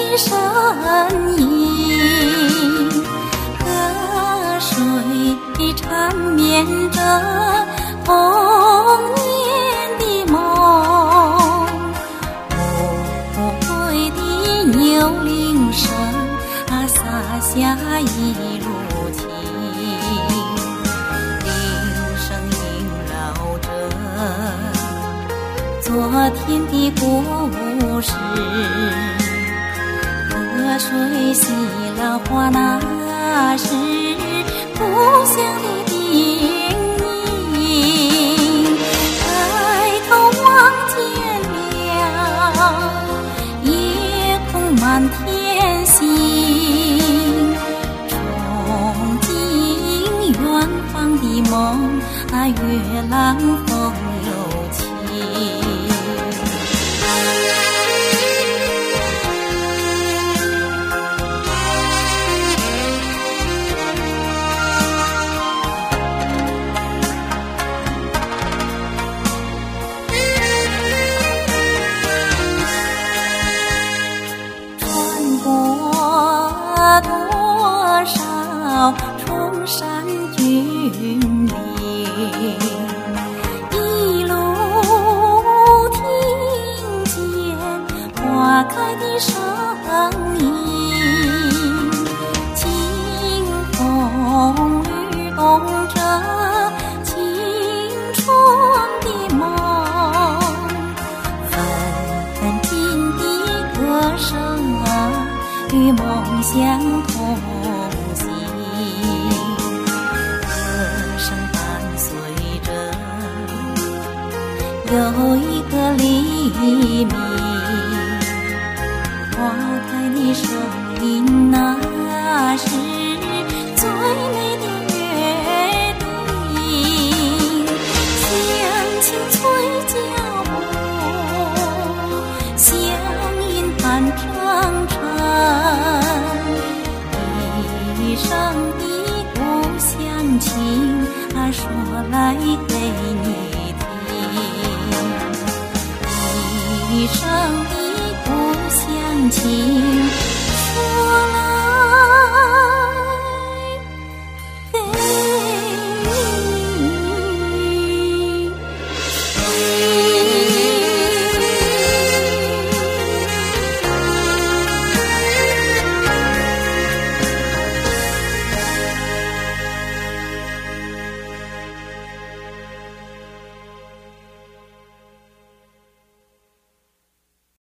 的身影，河水缠绵着童年的梦，无悔的牛铃声洒下一路情，铃声萦绕着昨天的故事，河水洗了花，那是故乡的叮咛。抬头望见了夜空满天星，憧憬远方的梦，月朗风有情。穿过多少崇山峻岭，一路听见花开的声音，清风律动着青春的梦，奋进的歌声与梦想同行，歌声伴随着有一个黎明，花开的声音，那是最美的约定。向清脆脚步，乡音伴长城，一生的故乡情说来给你听，一生的故乡情